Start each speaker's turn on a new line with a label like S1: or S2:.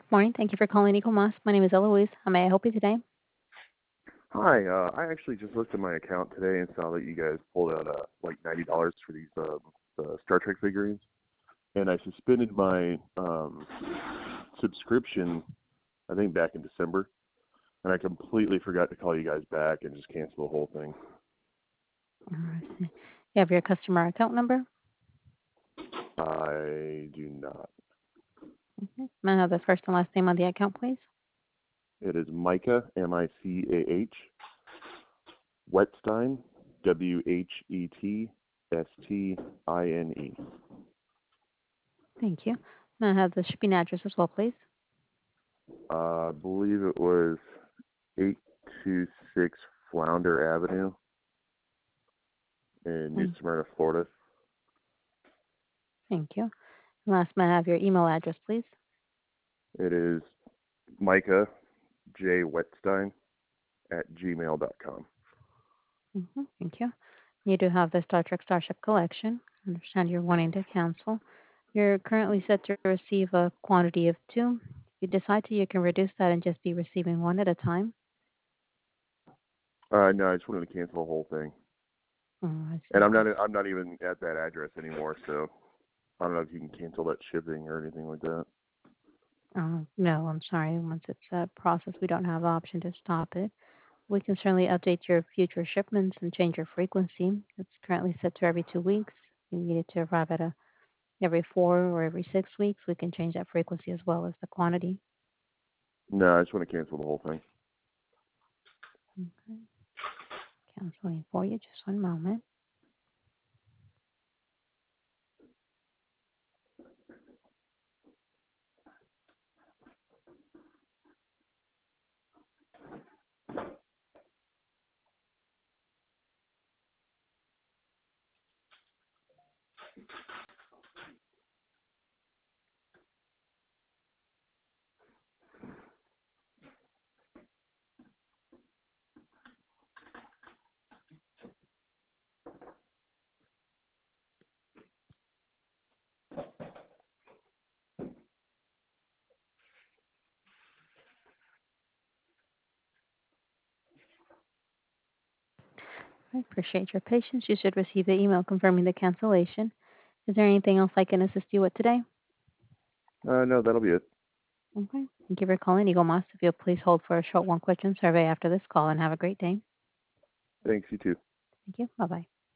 S1: Morning. Thank you for calling Eagle Moss. My name is Eloise. How may I help you today?
S2: Hi, I actually just looked at my account today and saw that you guys pulled out like $90 for these Star Trek figurines, and I suspended my subscription, I think back in December, and I completely forgot to call you guys back and just cancel the whole thing.
S1: All right. You have your customer account number?
S2: I do not.
S1: May I have the first and last name on the account, please?
S2: It is Micah, Micah, Whetstine, Whetstine.
S1: Thank you. May I have the shipping address as well, please?
S2: I believe it was 826 Flounder Avenue in New
S1: Mm,
S2: Smyrna, Florida.
S1: Thank you. And last, may I have your email address, please?
S2: It is Micah J. Whetstine at gmail.com.
S1: Thank you. You do have the Star Trek Starship collection. I understand you're wanting to cancel. You're currently set to receive a quantity of two. If you decide to, you can reduce that and just be receiving one at a time.
S2: No, I just wanted to cancel the whole thing.
S1: Oh, I see.
S2: And I'm not even at that address anymore, so I don't know if you can cancel that shipping or anything like that.
S1: No, I'm sorry. Once it's a process, we don't have the option to stop it. We can certainly update your future shipments and change your frequency. It's currently set to every 2 weeks. You need it to arrive at every 4 or every 6 weeks. We can change that frequency as well as the quantity.
S2: No, I just want to cancel the whole thing.
S1: Okay. Canceling for you. Just one moment. I appreciate your patience. You should receive the email confirming the cancellation. Is there anything else I can assist you with today?
S2: No, that'll be it.
S1: Okay. Thank you for calling Eagle Moss. If you'll please hold for a short one question survey after this call and have a great day.
S2: Thanks, you too.
S1: Thank you. Bye bye.